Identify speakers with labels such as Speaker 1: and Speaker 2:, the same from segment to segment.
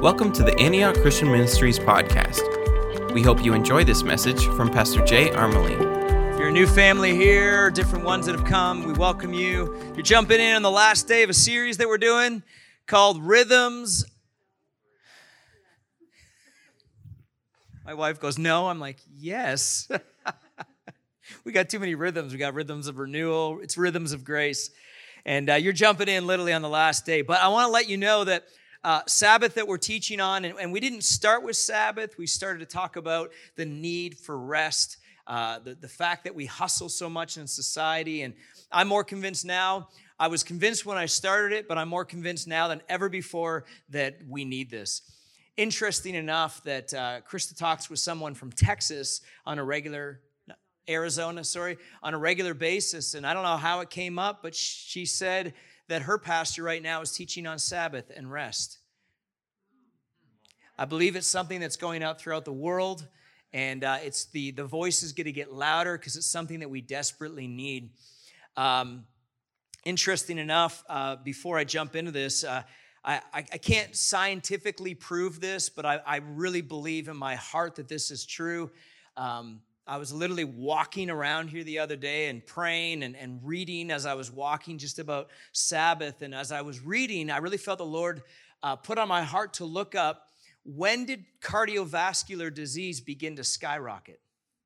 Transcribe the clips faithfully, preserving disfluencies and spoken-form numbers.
Speaker 1: Welcome to the Antioch Christian Ministries podcast. We hope you enjoy this message from Pastor Jay Armelin.
Speaker 2: If you're a new family here, different ones that have come, we welcome you. You're jumping in on the last day of a series that we're doing called Rhythms. My wife goes, no. I'm like, yes. We got too many rhythms. We got rhythms of renewal. It's rhythms of grace. And uh, you're jumping in literally on the last day. But I want to let you know that Uh, Sabbath that we're teaching on, and, and we didn't start with Sabbath. We started to talk about the need for rest, uh, the, the fact that we hustle so much in society. And I'm more convinced now. I was convinced when I started it, but I'm more convinced now than ever before that we need this. Interesting enough that uh, Krista talks with someone from Texas on a regular, Arizona, sorry, on a regular basis. And I don't know how it came up, but she said that her pastor right now is teaching on Sabbath and rest. I believe it's something that's going out throughout the world, and uh, it's the, the voice is going to get louder because it's something that we desperately need. Um, interesting enough, uh, before I jump into this, uh, I, I, I can't scientifically prove this, but I, I really believe in my heart that this is true. Um, I was literally walking around here the other day and praying and, and reading as I was walking just about Sabbath. And as I was reading, I really felt the Lord uh, put on my heart to look up, when did cardiovascular disease begin to skyrocket?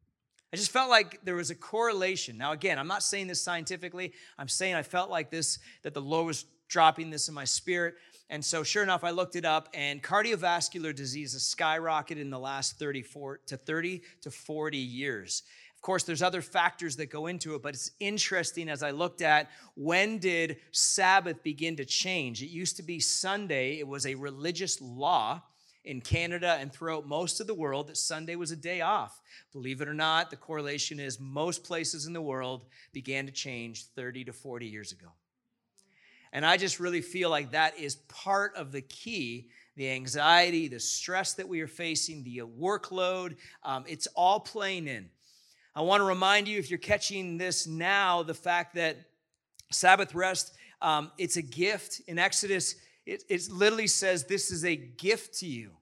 Speaker 2: I just felt like there was a correlation. Now, again, I'm not saying this scientifically. I'm saying I felt like this, that the Lord was dropping this in my spirit. And so sure enough, I looked it up, and cardiovascular disease has skyrocketed in the last thirty-four to thirty to forty years. Of course, there's other factors that go into it, but it's interesting as I looked at, when did Sabbath begin to change? It used to be Sunday. It was a religious law in Canada and throughout most of the world that Sunday was a day off. Believe it or not, the correlation is most places in the world began to change thirty to forty years ago. And I just really feel like that is part of the key, the anxiety, the stress that we are facing, the workload. Um, it's all playing in. I want to remind you, if you're catching this now, the fact that Sabbath rest, um, it's a gift. In Exodus, it, it literally says this is a gift to you.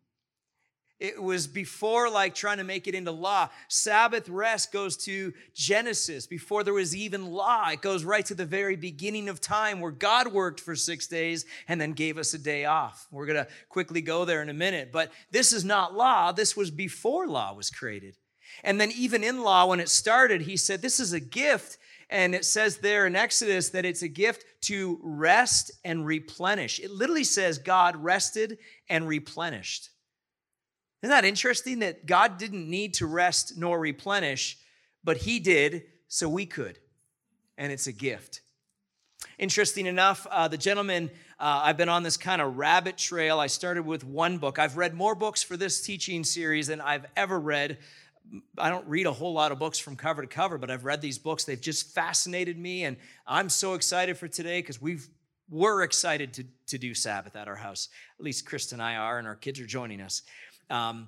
Speaker 2: It was before like trying to make it into law. Sabbath rest goes to Genesis. Before there was even law, it goes right to the very beginning of time where God worked for six days and then gave us a day off. We're going to quickly go there in a minute. But this is not law. This was before law was created. And then even in law, when it started, he said, this is a gift. And it says there in Exodus that it's a gift to rest and replenish. It literally says God rested and replenished. Isn't that interesting that God didn't need to rest nor replenish, but he did so we could, and it's a gift. Interesting enough, uh, the gentleman, uh, I've been on this kind of rabbit trail. I started with one book. I've read more books for this teaching series than I've ever read. I don't read a whole lot of books from cover to cover, but I've read these books. They've just fascinated me, and I'm so excited for today because we've we're excited to, to do Sabbath at our house. At least Krista and I are, and our kids are joining us. Um,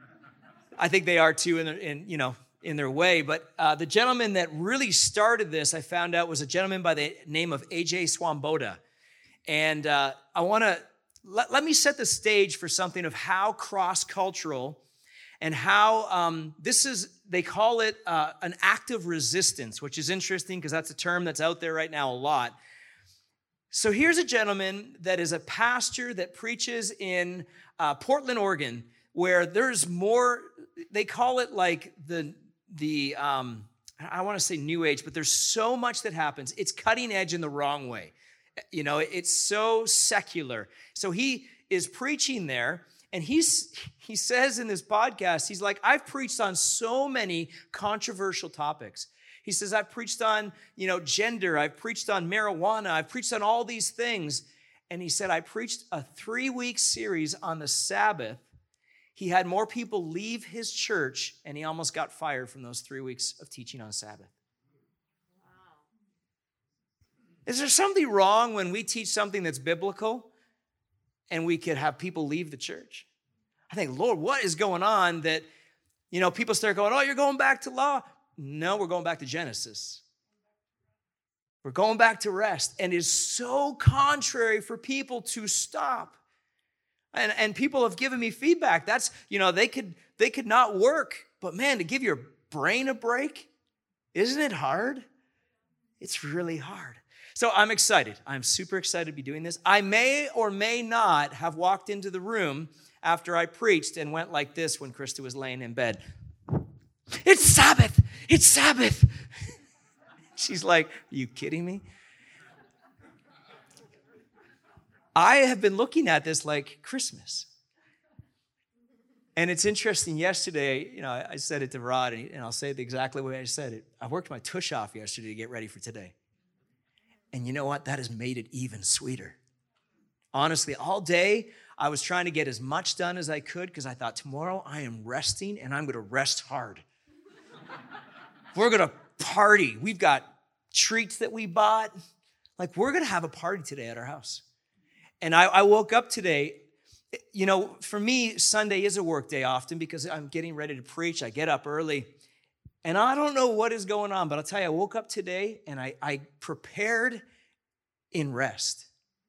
Speaker 2: I think they are too in, their, in you know in their way. But uh, the gentleman that really started this, I found out, was a gentleman by the name of A J Swamboda. And uh, I want to let, let me set the stage for something of how cross-cultural and how um, this is. They call it uh, an act of resistance, which is interesting because that's a term that's out there right now a lot. So here's a gentleman that is a pastor that preaches in uh, Portland, Oregon, where there's more, they call it like the, the um, I want to say new age, but there's so much that happens. It's cutting edge in the wrong way. You know, it's so secular. So he is preaching there, and he's he says in this podcast, he's like, I've preached on so many controversial topics. He says, I've preached on, you know, gender. I've preached on marijuana. I've preached on all these things. And he said, I preached a three-week series on the Sabbath. He had more people leave his church, and he almost got fired from those three weeks of teaching on Sabbath. Wow. Is there something wrong when we teach something that's biblical and we could have people leave the church? I think, Lord, what is going on that, you know, people start going, oh, you're going back to law. No, we're going back to Genesis. We're going back to rest. And it's so contrary for people to stop. And, and people have given me feedback. That's, you know, they could they could not work, but man, to give your brain a break, isn't it hard? It's really hard. So I'm excited. I'm super excited to be doing this. I may or may not have walked into the room after I preached and went like this when Krista was laying in bed. It's Sabbath. It's Sabbath. She's like, are you kidding me? I have been looking at this like Christmas. And it's interesting. Yesterday, you know, I said it to Rod, and I'll say it exactly the way I said it. I worked my tush off yesterday to get ready for today. And you know what? That has made it even sweeter. Honestly, all day, I was trying to get as much done as I could because I thought tomorrow I am resting, and I'm going to rest hard. We're going to party. We've got treats that we bought. Like, we're going to have a party today at our house. And I, I woke up today, you know, for me, Sunday is a work day often because I'm getting ready to preach. I get up early, and I don't know what is going on, but I'll tell you, I woke up today, and I, I prepared in rest.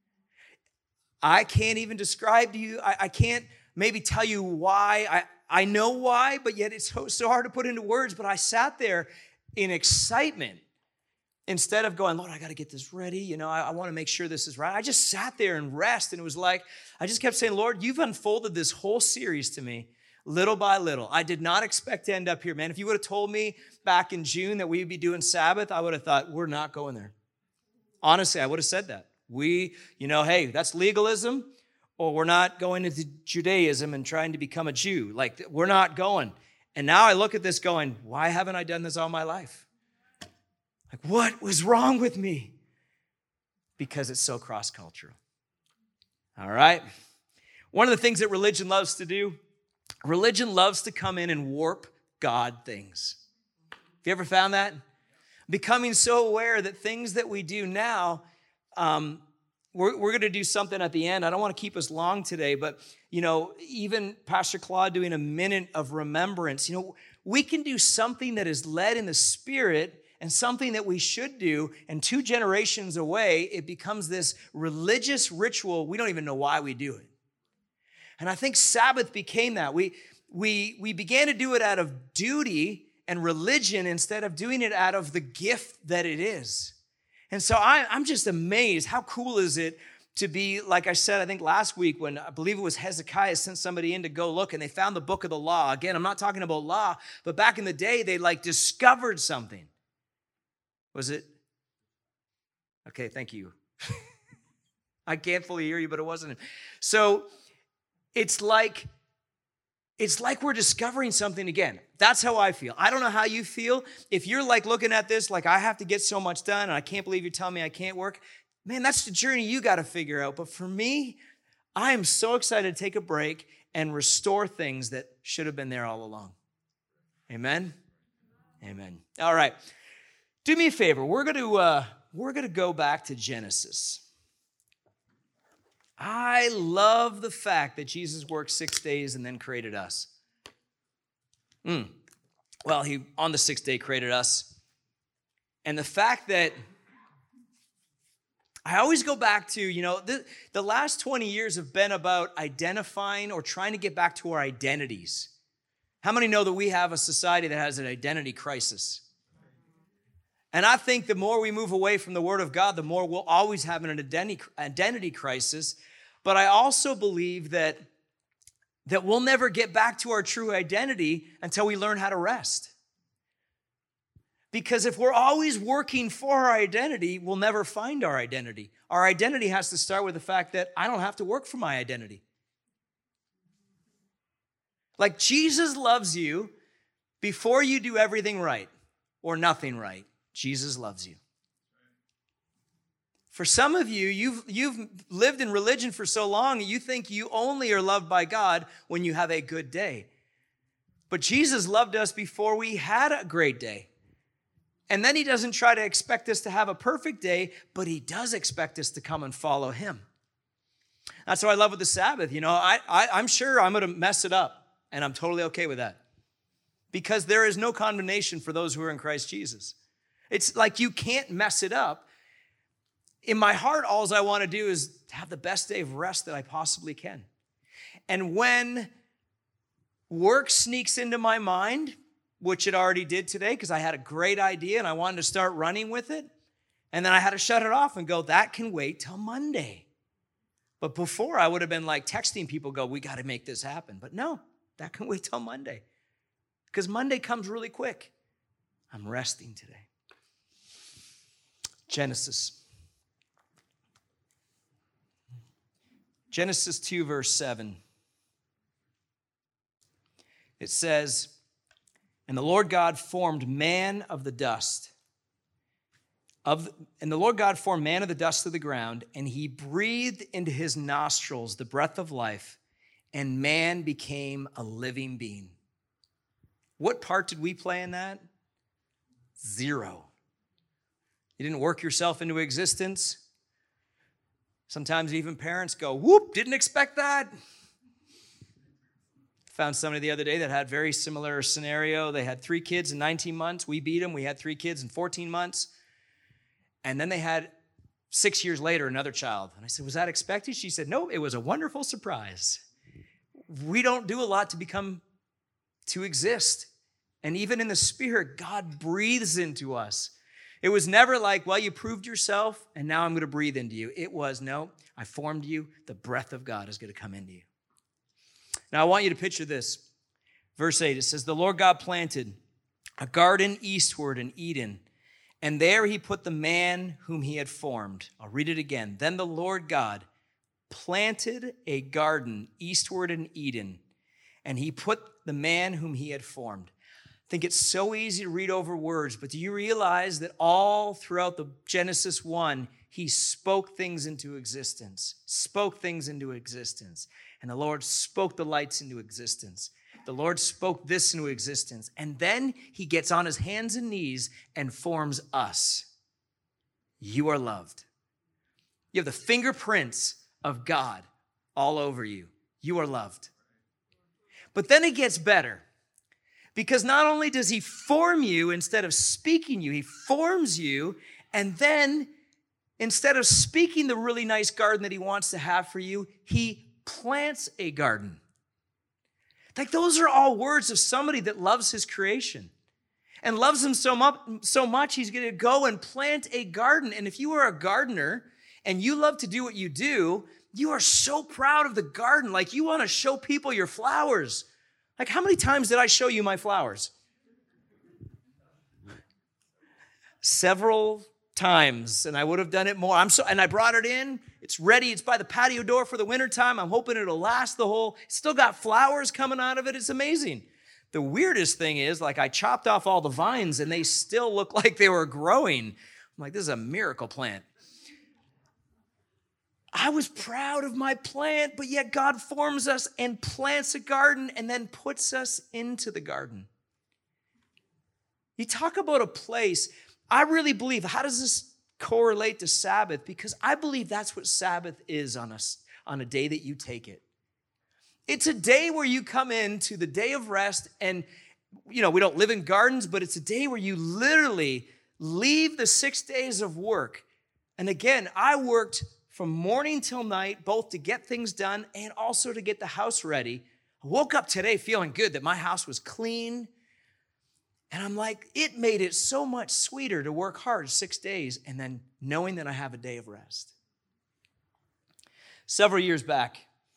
Speaker 2: I can't even describe to you, I, I can't maybe tell you why. I, I know why, but yet it's so, so hard to put into words, but I sat there in excitement. Instead of going, Lord, I got to get this ready. You know, I, I want to make sure this is right. I just sat there and rest. And it was like, I just kept saying, Lord, you've unfolded this whole series to me little by little. I did not expect to end up here, man. If you would have told me back in June that we'd be doing Sabbath, I would have thought, we're not going there. Honestly, I would have said that. We, you know, hey, that's legalism, or we're not going into Judaism and trying to become a Jew. Like, we're not going. And now I look at this going, why haven't I done this all my life? Like, what was wrong with me? Because it's so cross-cultural. All right? One of the things that religion loves to do, religion loves to come in and warp God things. Have you ever found that? Becoming so aware that things that we do now, um, we're, we're going to do something at the end. I don't want to keep us long today, but, you know, even Pastor Claude doing a minute of remembrance, you know, we can do something that is led in the Spirit and something that we should do, and two generations away, it becomes this religious ritual. We don't even know why we do it. And I think Sabbath became that. We, we, we began to do it out of duty and religion instead of doing it out of the gift that it is. And so I, I'm just amazed. How cool is it to be, like I said, I think last week when I believe it was Hezekiah sent somebody in to go look, and they found the book of the law. Again, I'm not talking about law, but back in the day, they like discovered something. Was it? Okay, thank you. I can't fully hear you, but it wasn't. So it's like, it's like we're discovering something again. That's how I feel. I don't know how you feel. If you're like looking at this, like I have to get so much done, and I can't believe you're telling me I can't work, man, that's the journey you got to figure out. But for me, I am so excited to take a break and restore things that should have been there all along. Amen? Amen. All right. Do me a favor. We're going to uh, we're going to go back to Genesis. I love the fact that Jesus worked six days and then created us. Mm. Well, he on the sixth day created us. And the fact that I always go back to, you know, the, the last twenty years have been about identifying or trying to get back to our identities. How many know that we have a society that has an identity crisis? And I think the more we move away from the Word of God, the more we'll always have an identity, identity crisis. But I also believe that, that we'll never get back to our true identity until we learn how to rest. Because if we're always working for our identity, we'll never find our identity. Our identity has to start with the fact that I don't have to work for my identity. Like Jesus loves you before you do everything right or nothing right. Jesus loves you. For some of you, you've, you've lived in religion for so long, you think you only are loved by God when you have a good day. But Jesus loved us before we had a great day. And then he doesn't try to expect us to have a perfect day, but he does expect us to come and follow him. That's what I love with the Sabbath. You know, I, I, I'm sure I'm going to mess it up, and I'm totally okay with that. Because there is no condemnation for those who are in Christ Jesus. It's like you can't mess it up. In my heart, all I want to do is have the best day of rest that I possibly can. And when work sneaks into my mind, which it already did today because I had a great idea and I wanted to start running with it, and then I had to shut it off and go, that can wait till Monday. But before, I would have been like texting people, go, we got to make this happen. But no, that can wait till Monday because Monday comes really quick. I'm resting today. Genesis. Genesis two, verse seven. It says, and the Lord God formed man of the dust. Of, and the Lord God formed man of the dust of the ground, and he breathed into his nostrils the breath of life, and man became a living being. What part did we play in that? Zero. You didn't work yourself into existence. Sometimes even parents go, whoop, didn't expect that. Found somebody the other day that had very similar scenario. They had three kids in nineteen months. We beat them. We had three kids in fourteen months. And then they had, six years later, another child. And I said, was that expected? She said, no, it was a wonderful surprise. We don't do a lot to become, to exist. And even in the Spirit, God breathes into us. It was never like, well, you proved yourself, and now I'm going to breathe into you. It was, no, I formed you. The breath of God is going to come into you. Now, I want you to picture this. Verse eight, it says, the Lord God planted a garden eastward in Eden, and there he put the man whom he had formed. I'll read it again. Then the Lord God planted a garden eastward in Eden, and he put the man whom he had formed. I think it's so easy to read over words, but do you realize that all throughout the Genesis one, he spoke things into existence, spoke things into existence. And the Lord spoke the lights into existence. The Lord spoke this into existence. And then he gets on his hands and knees and forms us. You are loved. You have the fingerprints of God all over you. You are loved. But then it gets better. Because not only does he form you instead of speaking you, he forms you, and then instead of speaking the really nice garden that he wants to have for you, he plants a garden. Like those are all words of somebody that loves his creation and loves him so much, so much he's going to go and plant a garden. And if you are a gardener and you love to do what you do, you are so proud of the garden. Like you want to show people your flowers. Like, how many times did I show you my flowers? Several times, and I would have done it more. I'm so, and I brought it in. It's ready. It's by the patio door for the wintertime. I'm hoping it'll last the whole, it's still got flowers coming out of it. It's amazing. The weirdest thing is, like, I chopped off all the vines, and they still look like they were growing. I'm like, this is a miracle plant. I was proud of my plant, but yet God forms us and plants a garden and then puts us into the garden. You talk about a place, I really believe, how does this correlate to Sabbath? Because I believe that's what Sabbath is on us, on a day that you take it. It's a day where you come into the day of rest and, you know, we don't live in gardens, but it's a day where you literally leave the six days of work. And again, I worked from morning till night, both to get things done and also to get the house ready. I woke up today feeling good that my house was clean. And I'm like, it made it so much sweeter to work hard six days and then knowing that I have a day of rest. Several years back,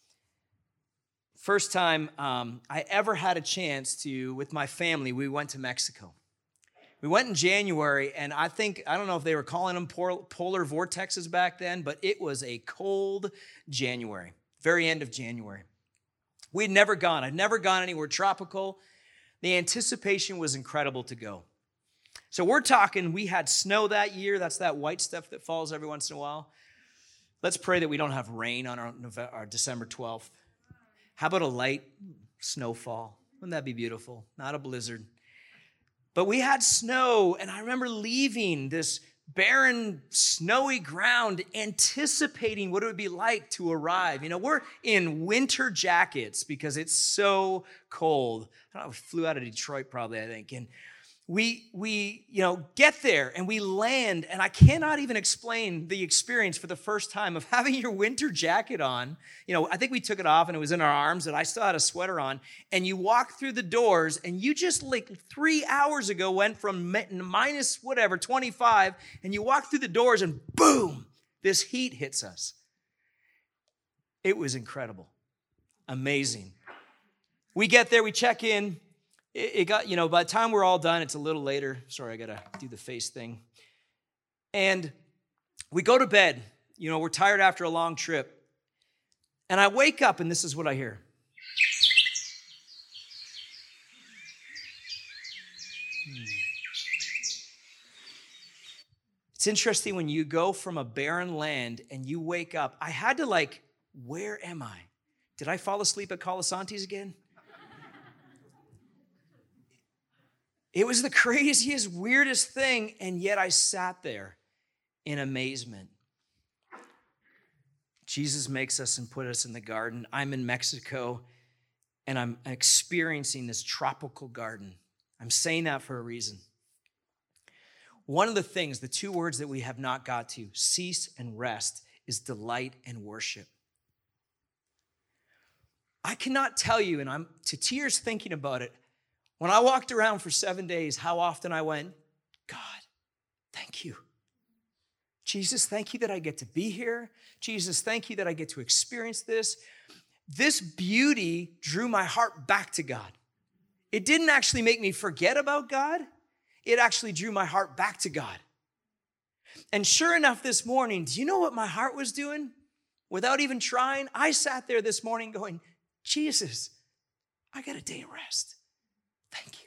Speaker 2: first time um, I ever had a chance to, with my family, we went to Mexico. We went in January, and I think, I don't know if they were calling them polar vortexes back then, but it was a cold January, very end of January. We'd never gone. I'd never gone anywhere tropical. The anticipation was incredible to go. So we're talking, we had snow that year. That's that white stuff that falls every once in a while. Let's pray that we don't have rain on our, our December twelfth. How about a light snowfall? Wouldn't that be beautiful? Not a blizzard. But we had snow, and I remember leaving this barren, snowy ground, anticipating what it would be like to arrive. You know, we're in winter jackets because it's so cold. I don't know, we flew out of Detroit probably, I think. And we, we, you know, get there and we land, and I cannot even explain the experience for the first time of having your winter jacket on. You know, I think we took it off and it was in our arms, and I still had a sweater on, and you walk through the doors, and you just like three hours ago went from minus whatever, twenty-five, and you walk through the doors and boom, this heat hits us. It was incredible. Amazing. We get there, we check in. It got, you know, by the time we're all done, it's a little later. Sorry, I got to do the face thing. And we go to bed. You know, we're tired after a long trip. And I wake up, and this is what I hear. It's interesting when you go from a barren land and you wake up. I had to like, where am I? Did I fall asleep at Colasanti's again? It was the craziest, weirdest thing, and yet I sat there in amazement. Jesus makes us and put us in the garden. I'm in Mexico, and I'm experiencing this tropical garden. I'm saying that for a reason. One of the things, the two words that we have not got to, cease and rest, is delight and worship. I cannot tell you, and I'm to tears thinking about it, when I walked around for seven days, how often I went, God, thank you. Jesus, thank you that I get to be here. Jesus, thank you that I get to experience this. This beauty drew my heart back to God. It didn't actually make me forget about God. It actually drew my heart back to God. And sure enough, this morning, do you know what my heart was doing? Without even trying, I sat there this morning going, Jesus, I got a day of rest. Thank you.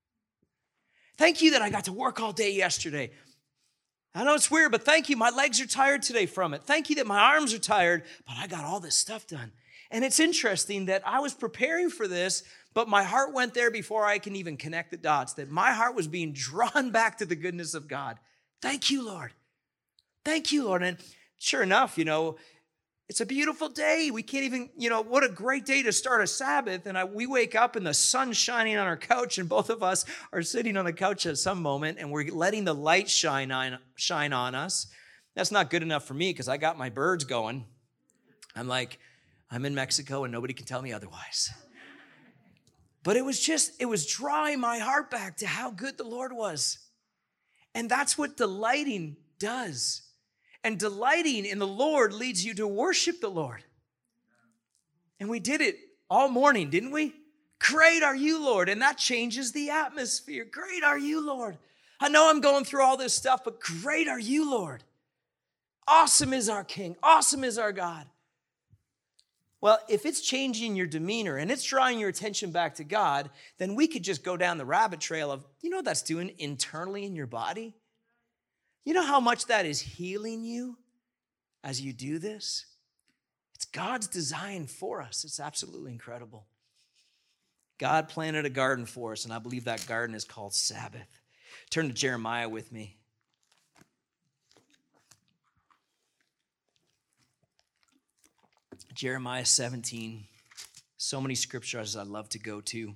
Speaker 2: Thank you that I got to work all day yesterday. I know it's weird, but thank you. My legs are tired today from it. Thank you that my arms are tired, but I got all this stuff done. And it's interesting that I was preparing for this, but my heart went there before I can even connect the dots, that my heart was being drawn back to the goodness of God. Thank you, Lord. Thank you, Lord. And sure enough, you know, it's a beautiful day. We can't even, you know, what a great day to start a Sabbath. And I, we wake up and the sun's shining on our couch, and both of us are sitting on the couch at some moment, and we're letting the light shine on, shine on us. That's not good enough for me because I got my birds going. I'm like, I'm in Mexico and nobody can tell me otherwise. But it was just, it was drawing my heart back to how good the Lord was. And that's what delighting does. And delighting in the Lord leads you to worship the Lord. And we did it all morning, didn't we? Great are you, Lord. And that changes the atmosphere. Great are you, Lord. I know I'm going through all this stuff, but great are you, Lord. Awesome is our King. Awesome is our God. Well, if it's changing your demeanor and it's drawing your attention back to God, then we could just go down the rabbit trail of, you know what that's doing internally in your body? You know how much that is healing you as you do this? It's God's design for us. It's absolutely incredible. God planted a garden for us, and I believe that garden is called Sabbath. Turn to Jeremiah with me. Jeremiah seventeen. So many scriptures I'd love to go to.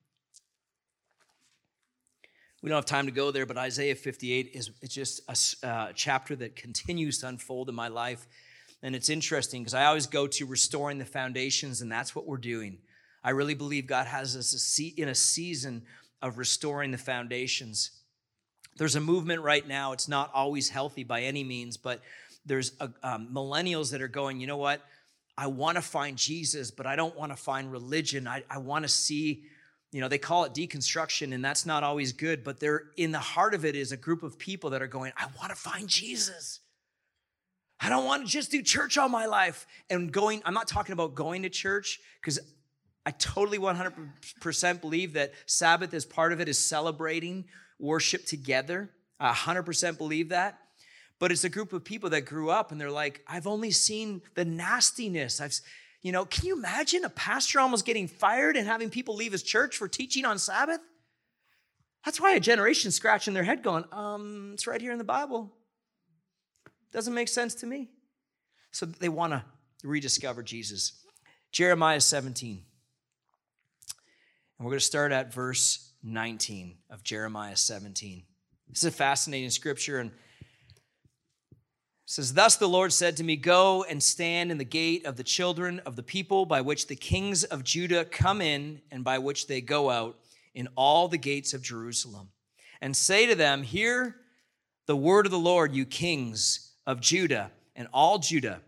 Speaker 2: We don't have time to go there, but Isaiah fifty-eight is it's just a uh, chapter that continues to unfold in my life. And it's interesting because I always go to restoring the foundations, and that's what we're doing. I really believe God has us a se- in a season of restoring the foundations. There's a movement right now. It's not always healthy by any means, but there's a, um, millennials that are going, you know what? I want to find Jesus, but I don't want to find religion. I, I want to see... You know, they call it deconstruction, and that's not always good, but they're in the heart of it is a group of people that are going, I want to find Jesus. I don't want to just do church all my life. And going, I'm not talking about going to church, because I totally one hundred percent believe that Sabbath is part of it, is celebrating worship together. I one hundred percent believe that. But it's a group of people that grew up, and they're like, I've only seen the nastiness. I've You know, can you imagine a pastor almost getting fired and having people leave his church for teaching on Sabbath? That's why a generation's scratching their head going, um, it's right here in the Bible. Doesn't make sense to me. So they want to rediscover Jesus. Jeremiah seventeen. And we're going to start at verse nineteen of Jeremiah seventeen. This is a fascinating scripture, and it says, "Thus the Lord said to me, go and stand in the gate of the children of the people by which the kings of Judah come in and by which they go out, in all the gates of Jerusalem. And say to them, hear the word of the Lord, you kings of Judah and all Judah,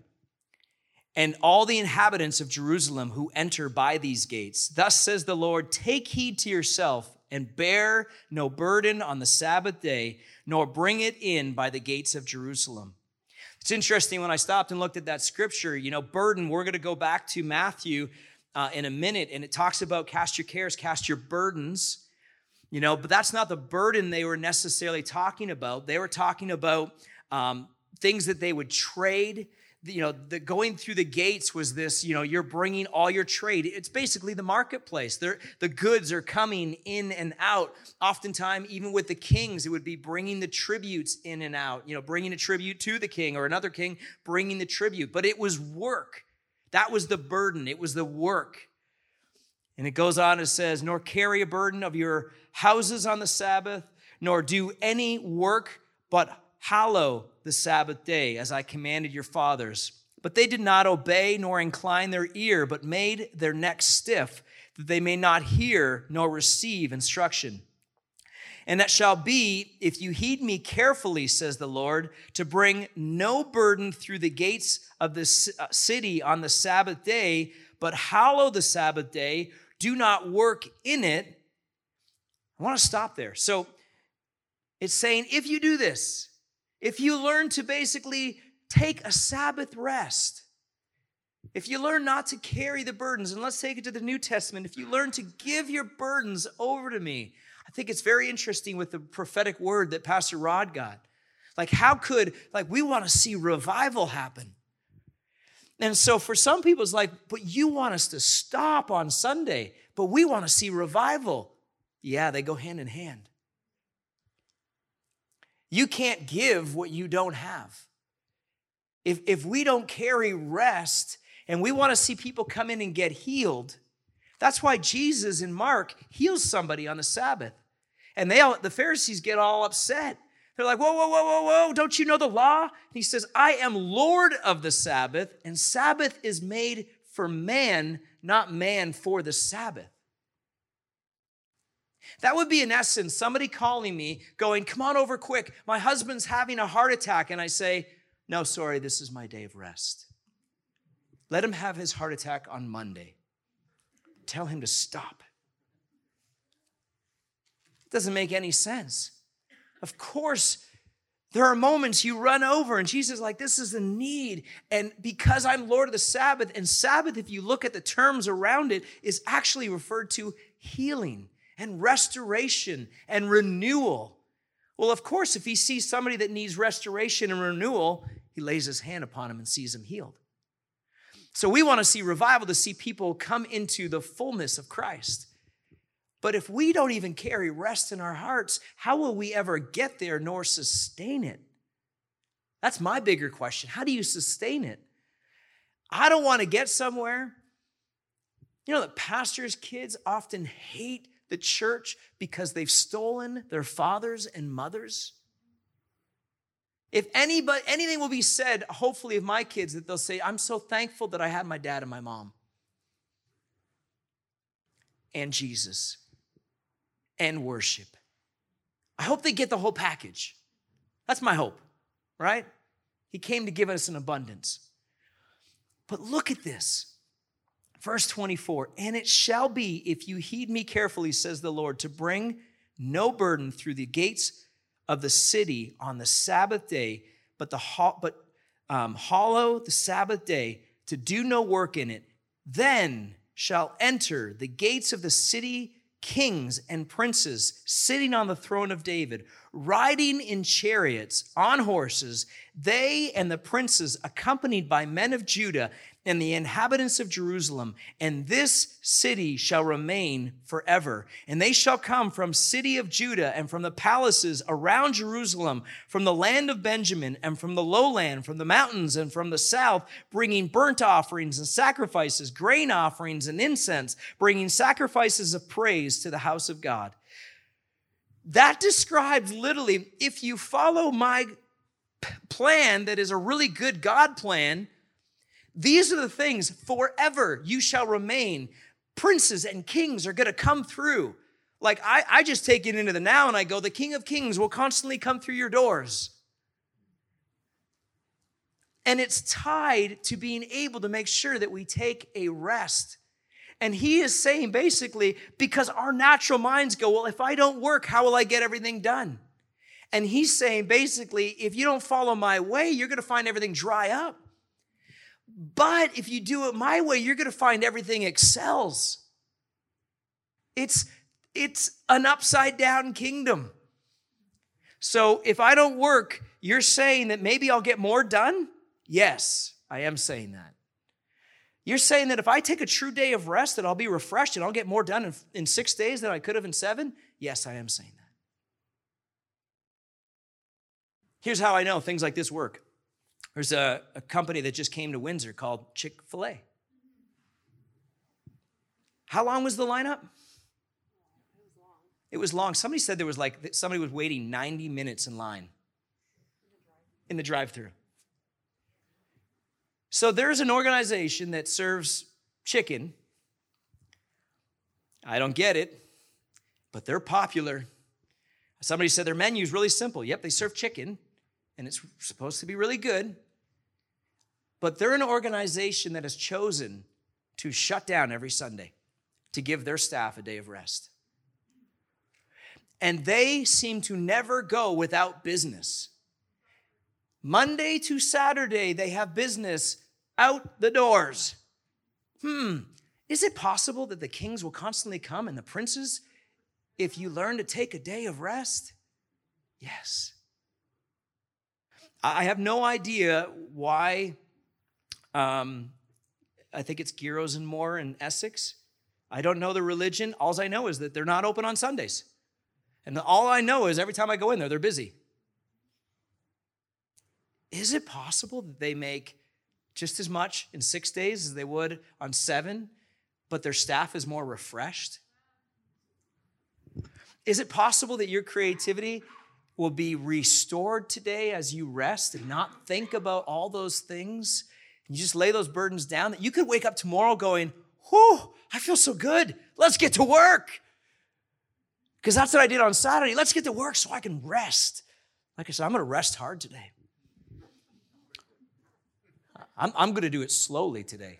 Speaker 2: and all the inhabitants of Jerusalem who enter by these gates. Thus says the Lord, take heed to yourself and bear no burden on the Sabbath day, nor bring it in by the gates of Jerusalem." It's interesting, when I stopped and looked at that scripture, you know, burden, we're going to go back to Matthew uh, in a minute, and it talks about cast your cares, cast your burdens, you know, but that's not the burden they were necessarily talking about. They were talking about um, things that they would trade. You know, the going through the gates was this, you know, you're bringing all your trade. It's basically the marketplace. They're, the goods are coming in and out. Oftentimes, even with the kings, it would be bringing the tributes in and out, you know, bringing a tribute to the king or another king, bringing the tribute. But it was work. That was the burden. It was the work. And it goes on and says, nor carry a burden of your houses on the Sabbath, nor do any work, but hallow the Sabbath day, as I commanded your fathers. But they did not obey nor incline their ear, but made their necks stiff, that they may not hear nor receive instruction. And that shall be, if you heed me carefully, says the Lord, to bring no burden through the gates of the city on the Sabbath day, but hallow the Sabbath day, do not work in it. I want to stop there. So it's saying, if you do this, if you learn to basically take a Sabbath rest, if you learn not to carry the burdens, and let's take it to the New Testament, if you learn to give your burdens over to me, I think it's very interesting with the prophetic word that Pastor Rod got. Like, how could, like, we want to see revival happen. And so for some people, it's like, but you want us to stop on Sunday, but we want to see revival. Yeah, they go hand in hand. You can't give what you don't have. If, if we don't carry rest and we want to see people come in and get healed, that's why Jesus in Mark heals somebody on the Sabbath. And they all, the Pharisees get all upset. They're like, whoa, whoa, whoa, whoa, whoa, don't you know the law? And he says, I am Lord of the Sabbath, and Sabbath is made for man, not man for the Sabbath. That would be, in essence, somebody calling me, going, come on over quick. My husband's having a heart attack. And I say, no, sorry, this is my day of rest. Let him have his heart attack on Monday. Tell him to stop. It doesn't make any sense. Of course, there are moments you run over, and Jesus is like, this is a need. And because I'm Lord of the Sabbath, and Sabbath, if you look at the terms around it, is actually referred to healing and restoration and renewal. Well, of course, if he sees somebody that needs restoration and renewal, he lays his hand upon him and sees him healed. So we want to see revival, to see people come into the fullness of Christ. But if we don't even carry rest in our hearts, how will we ever get there nor sustain it? That's my bigger question. How do you sustain it? I don't want to get somewhere. You know that pastors' kids often hate the church because they've stolen their fathers and mothers. If anybody, anything will be said, hopefully of my kids, that they'll say, I'm so thankful that I had my dad and my mom. And Jesus. And worship. I hope they get the whole package. That's my hope, right? He came to give us an abundance. But look at this. Verse twenty-four, and it shall be, if you heed me carefully, says the Lord, to bring no burden through the gates of the city on the Sabbath day, but the but um, hollow the Sabbath day, to do no work in it, then shall enter the gates of the city kings and princes sitting on the throne of David, riding in chariots, on horses, they and the princes accompanied by men of Judah and the inhabitants of Jerusalem, and this city shall remain forever. And they shall come from city of Judah and from the palaces around Jerusalem, from the land of Benjamin and from the lowland, from the mountains and from the south, bringing burnt offerings and sacrifices, grain offerings and incense, bringing sacrifices of praise to the house of God. That describes literally, if you follow my plan that is a really good God plan, these are the things. Forever you shall remain. Princes and kings are going to come through. Like I, I just take it into the now and I go, the King of Kings will constantly come through your doors. And it's tied to being able to make sure that we take a rest. And he is saying basically, because our natural minds go, well, if I don't work, how will I get everything done? And he's saying basically, if you don't follow my way, you're going to find everything dry up. But if you do it my way, you're going to find everything excels. It's, it's an upside down kingdom. So if I don't work, you're saying that maybe I'll get more done? Yes, I am saying that. You're saying that if I take a true day of rest, that I'll be refreshed and I'll get more done in, in six days than I could have in seven? Yes, I am saying that. Here's how I know things like this work. There's a, a company that just came to Windsor called Chick-fil-A. How long was the lineup? It was long. It was long. Somebody said there was like, somebody was waiting ninety minutes in line in the drive-thru. So there's an organization that serves chicken. I don't get it, but they're popular. Somebody said their menu is really simple. Yep, they serve chicken, and it's supposed to be really good. But they're an organization that has chosen to shut down every Sunday to give their staff a day of rest. And they seem to never go without business. Monday to Saturday, they have business out the doors. Hmm, is it possible that the kings will constantly come and the princes if you learn to take a day of rest? Yes. I have no idea why, um, I think it's Giros and Moore in Essex. I don't know the religion. All I know is that they're not open on Sundays. And all I know is every time I go in there, they're busy. Is it possible that they make just as much in six days as they would on seven, but their staff is more refreshed? Is it possible that your creativity will be restored today as you rest and not think about all those things? And you just lay those burdens down, that you could wake up tomorrow going, whew, I feel so good. Let's get to work. Because that's what I did on Saturday. Let's get to work so I can rest. Like I said, I'm going to rest hard today. I'm, I'm going to do it slowly today.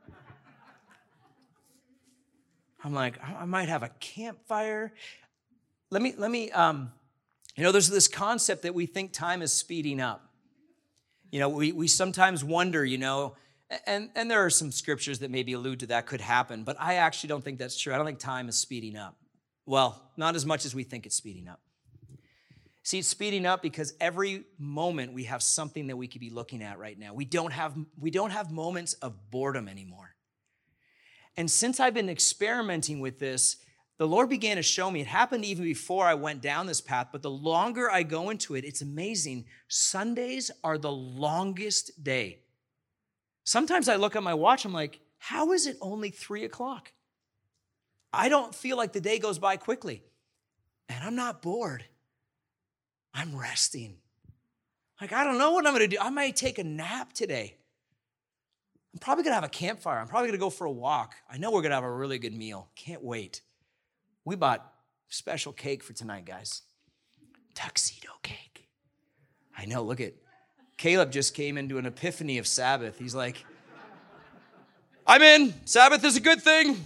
Speaker 2: I'm like, I might have a campfire. Let me, let me, um, you know, there's this concept that we think time is speeding up. You know, we, we sometimes wonder, you know, and, and there are some scriptures that maybe allude to that could happen, but I actually don't think that's true. I don't think time is speeding up. Well, not as much as we think it's speeding up. See, it's speeding up because every moment we have something that we could be looking at right now. We don't have, we don't have moments of boredom anymore. And since I've been experimenting with this, the Lord began to show me, it happened even before I went down this path, but the longer I go into it, it's amazing. Sundays are the longest day. Sometimes I look at my watch, I'm like, how is it only three o'clock? I don't feel like the day goes by quickly. And I'm not bored. I'm resting. Like, I don't know what I'm going to do. I might take a nap today. I'm probably going to have a campfire. I'm probably going to go for a walk. I know we're going to have a really good meal. Can't wait. We bought special cake for tonight, guys. Tuxedo cake. I know, look at, Caleb just came into an epiphany of Sabbath. He's like, I'm in. Sabbath is a good thing.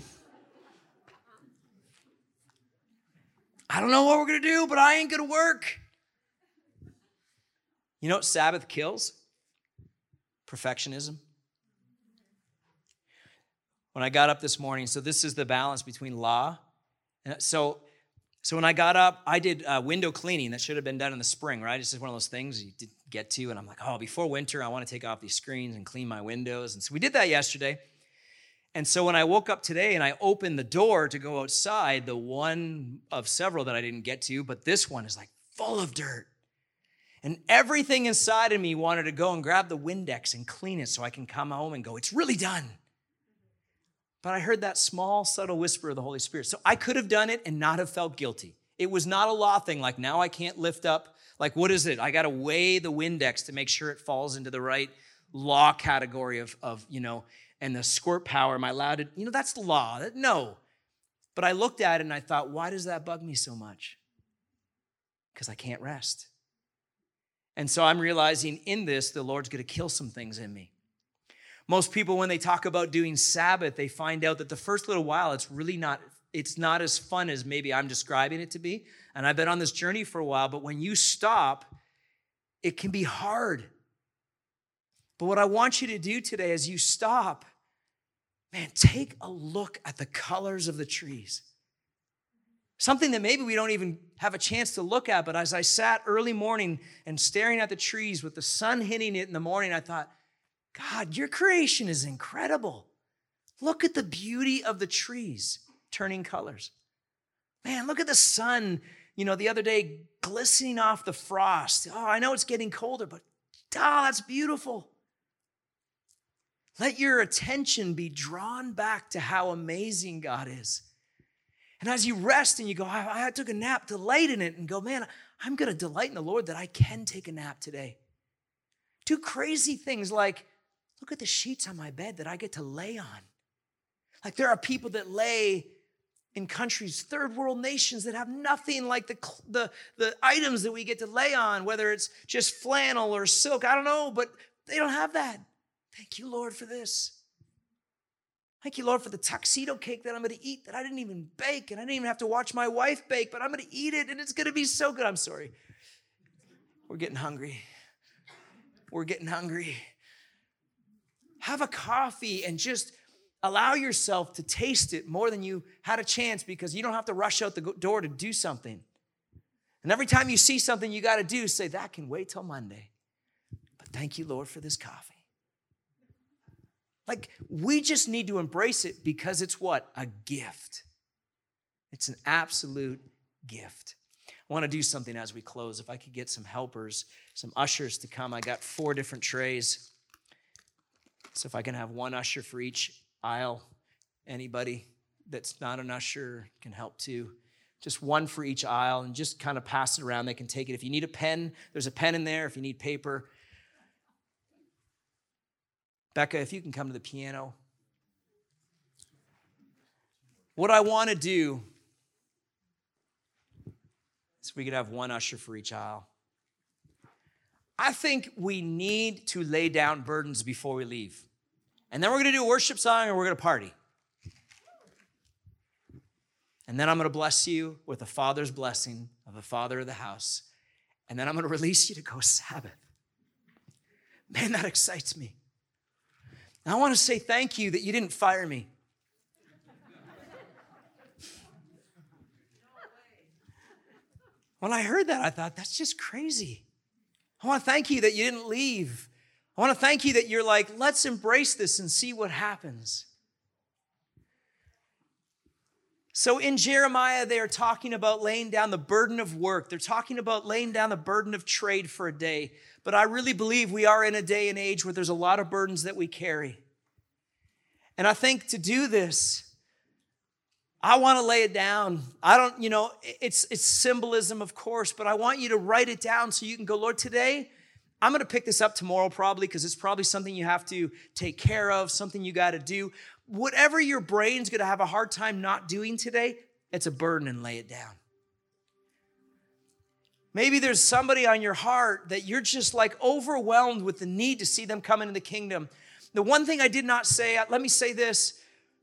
Speaker 2: I don't know what we're going to do, but I ain't going to work. You know what Sabbath kills? Perfectionism. When I got up this morning, so this is the balance between law. And so, so when I got up, I did uh, window cleaning. That should have been done in the spring, right? It's just one of those things you did get to. And I'm like, oh, before winter, I want to take off these screens and clean my windows. And so we did that yesterday. And so when I woke up today and I opened the door to go outside, the one of several that I didn't get to, but this one is like full of dirt. And everything inside of me wanted to go and grab the Windex and clean it so I can come home and go, it's really done. But I heard that small, subtle whisper of the Holy Spirit. So I could have done it and not have felt guilty. It was not a law thing, like now I can't lift up. Like, what is it? I got to weigh the Windex to make sure it falls into the right law category of, of, you know, and the squirt power. Am I allowed to, you know, that's the law. No. But I looked at it and I thought, why does that bug me so much? Because I can't rest. And so I'm realizing in this, the Lord's going to kill some things in me. Most people, when they talk about doing Sabbath, they find out that the first little while, it's really not, it's not as fun as maybe I'm describing it to be. And I've been on this journey for a while, but when you stop, it can be hard. But what I want you to do today as you stop, man, take a look at the colors of the trees. Something that maybe we don't even have a chance to look at, but as I sat early morning and staring at the trees with the sun hitting it in the morning, I thought, God, your creation is incredible. Look at the beauty of the trees turning colors. Man, look at the sun, you know, the other day glistening off the frost. Oh, I know it's getting colder, but oh, that's beautiful. Let your attention be drawn back to how amazing God is. And as you rest and you go, I, I took a nap, delight in it, and go, man, I'm going to delight in the Lord that I can take a nap today. Do crazy things like, look at the sheets on my bed that I get to lay on. Like there are people that lay in countries, third world nations that have nothing like the, the, the items that we get to lay on, whether it's just flannel or silk, I don't know, but they don't have that. Thank you, Lord, for this. Thank you, Lord, for the tuxedo cake that I'm going to eat that I didn't even bake, and I didn't even have to watch my wife bake, but I'm going to eat it, and it's going to be so good. I'm sorry. We're getting hungry. We're getting hungry. Have a coffee and just allow yourself to taste it more than you had a chance because you don't have to rush out the door to do something. And every time you see something you got to do, say, that can wait till Monday. But thank you, Lord, for this coffee. Like, we just need to embrace it because it's what? A gift. It's an absolute gift. I want to do something as we close. If I could get some helpers, some ushers to come. I got four different trays. So if I can have one usher for each aisle. Anybody that's not an usher can help too. Just one for each aisle and just kind of pass it around. They can take it. If you need a pen, there's a pen in there. If you need paper. Becca, if you can come to the piano. What I want to do is we could have one usher for each aisle. I think we need to lay down burdens before we leave. And then we're going to do a worship song and we're going to party. And then I'm going to bless you with the Father's blessing of the Father of the house. And then I'm going to release you to go Sabbath. Man, that excites me. I want to say thank you that you didn't fire me. When I heard that, I thought, that's just crazy. I want to thank you that you didn't leave. I want to thank you that you're like, let's embrace this and see what happens. So in Jeremiah, they're talking about laying down the burden of work. They're talking about laying down the burden of trade for a day. But I really believe we are in a day and age where there's a lot of burdens that we carry. And I think to do this, I want to lay it down. I don't, you know, it's it's symbolism, of course, but I want you to write it down so you can go, Lord, today, I'm going to pick this up tomorrow probably because it's probably something you have to take care of, something you got to do. Whatever your brain's going to have a hard time not doing today, it's a burden and lay it down. Maybe there's somebody on your heart that you're just like overwhelmed with the need to see them come into the kingdom. The one thing I did not say, let me say this.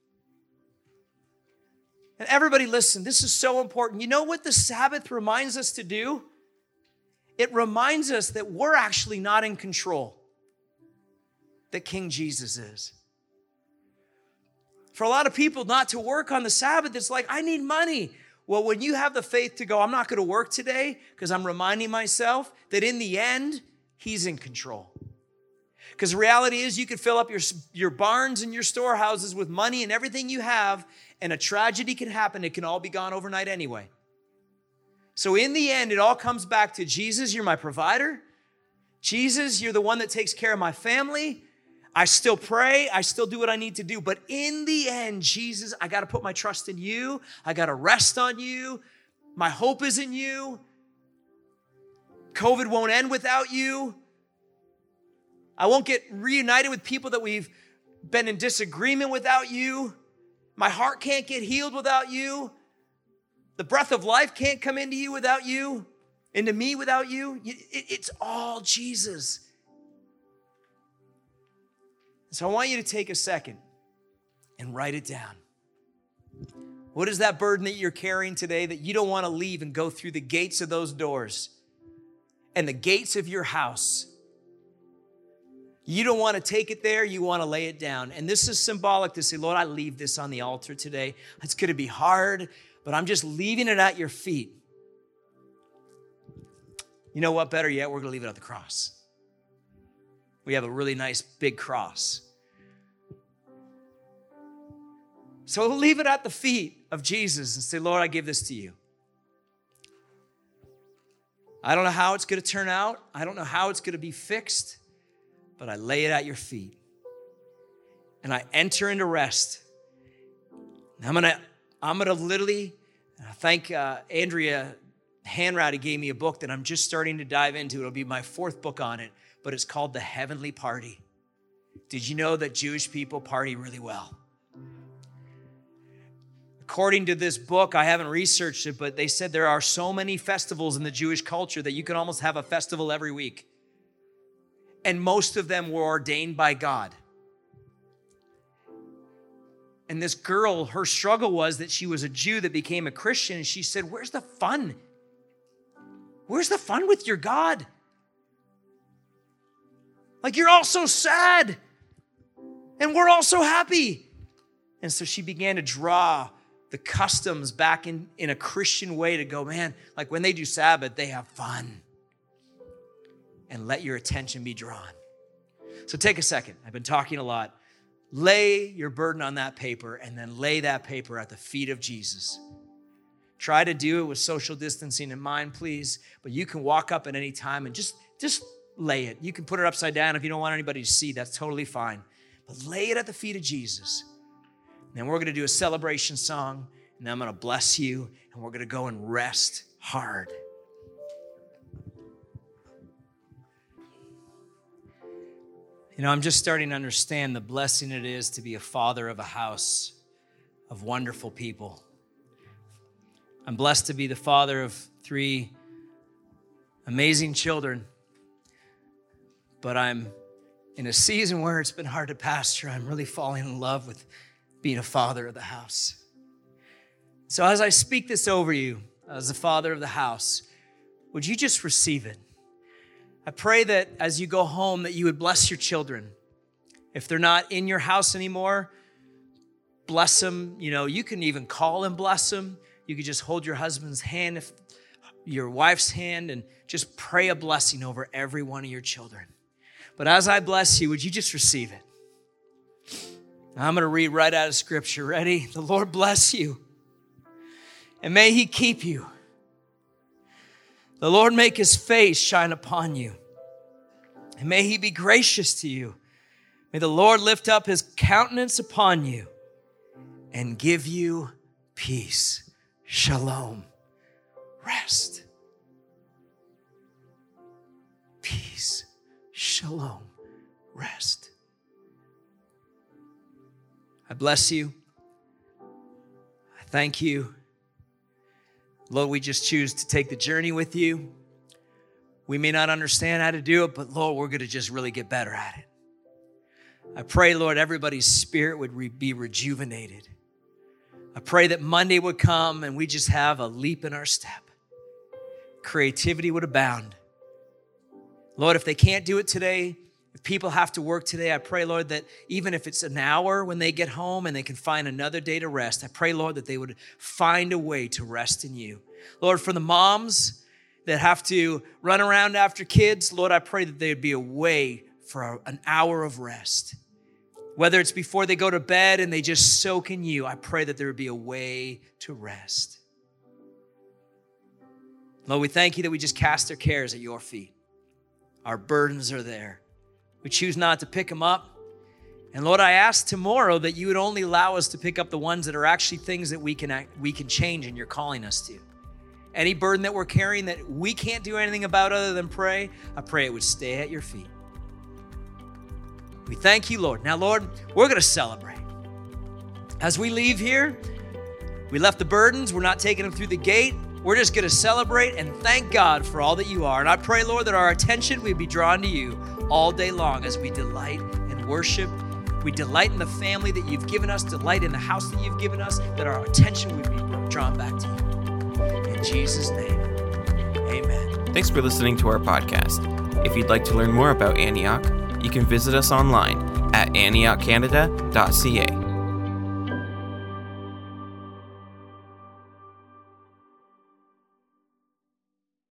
Speaker 2: And everybody listen, this is so important. You know what the Sabbath reminds us to do? It reminds us that we're actually not in control, that King Jesus is. For a lot of people not to work on the Sabbath, it's like, I need money. Well, when you have the faith to go, I'm not going to work today because I'm reminding myself that in the end, he's in control. Because the reality is you could fill up your, your barns and your storehouses with money and everything you have, and a tragedy can happen. It can all be gone overnight anyway. So in the end, it all comes back to Jesus, you're my provider. Jesus, you're the one that takes care of my family. I still pray. I still do what I need to do. But in the end, Jesus, I got to put my trust in you. I got to rest on you. My hope is in you. COVID won't end without you. I won't get reunited with people that we've been in disagreement without you. My heart can't get healed without you. The breath of life can't come into you without you, into me without you. It's all Jesus. So I want you to take a second and write it down. What is that burden that you're carrying today that you don't want to leave and go through the gates of those doors and the gates of your house? You don't want to take it there. You want to lay it down. And this is symbolic to say, Lord, I leave this on the altar today. It's going to be hard, but I'm just leaving it at your feet. You know what? Better yet, we're going to leave it at the cross. We have a really nice big cross. So leave it at the feet of Jesus and say, Lord, I give this to you. I don't know how it's going to turn out. I don't know how it's going to be fixed. But I lay it at your feet. And I enter into rest. I'm going to I'm gonna literally thank uh, Andrea Hanratty gave me a book that I'm just starting to dive into. It'll be my fourth book on it, but it's called The Heavenly Party. Did you know that Jewish people party really well? According to this book, I haven't researched it, but they said there are so many festivals in the Jewish culture that you can almost have a festival every week. And most of them were ordained by God. And this girl, her struggle was that she was a Jew that became a Christian. And she said, where's the fun? Where's the fun with your God? Like, you're all so sad. And we're all so happy. And so she began to draw the customs back in, in a Christian way to go, man, like when they do Sabbath, they have fun. And let your attention be drawn. So take a second. I've been talking a lot. Lay your burden on that paper and then lay that paper at the feet of Jesus. Try to do it with social distancing in mind, please. But you can walk up at any time and just, just lay it. You can put it upside down if you don't want anybody to see. That's totally fine. But lay it at the feet of Jesus. And then we're going to do a celebration song. And then I'm going to bless you. And we're going to go and rest hard. You know, I'm just starting to understand the blessing it is to be a father of a house of wonderful people. I'm blessed to be the father of three amazing children, but I'm in a season where it's been hard to pastor. I'm really falling in love with being a father of the house. So as I speak this over you, as the father of the house, would you just receive it? I pray that as you go home that you would bless your children. If they're not in your house anymore, bless them. You know, you can even call and bless them. You could just hold your husband's hand, if your wife's hand, and just pray a blessing over every one of your children. But as I bless you, would you just receive it? I'm going to read right out of Scripture. Ready? The Lord bless you, and may He keep you. The Lord make His face shine upon you, and may He be gracious to you. May the Lord lift up His countenance upon you and give you peace. Shalom. Rest. Peace. Shalom. Rest. I bless you. I thank you. Lord, we just choose to take the journey with you. We may not understand how to do it, but Lord, we're going to just really get better at it. I pray, Lord, everybody's spirit would re- be rejuvenated. I pray that Monday would come and we just have a leap in our step. Creativity would abound. Lord, if they can't do it today, if people have to work today, I pray, Lord, that even if it's an hour when they get home and they can find another day to rest, I pray, Lord, that they would find a way to rest in you. Lord, for the moms that have to run around after kids, Lord, I pray that there would be a way for an hour of rest. Whether it's before they go to bed and they just soak in you, I pray that there would be a way to rest. Lord, we thank you that we just cast our cares at your feet. Our burdens are there. We choose not to pick them up. And Lord, I ask tomorrow that you would only allow us to pick up the ones that are actually things that we can act, we can change and you're calling us to. Any burden that we're carrying that we can't do anything about other than pray, I pray it would stay at your feet. We thank you, Lord. Now, Lord, we're going to celebrate. As we leave here, we left the burdens. We're not taking them through the gate. We're just going to celebrate and thank God for all that you are. And I pray, Lord, that our attention would be drawn to you all day long as we delight in worship. We delight in the family that you've given us, delight in the house that you've given us, that our attention would be drawn back to you. In Jesus' name, amen.
Speaker 1: Thanks for listening to our podcast. If you'd like to learn more about Antioch, you can visit us online at antioch canada dot c a.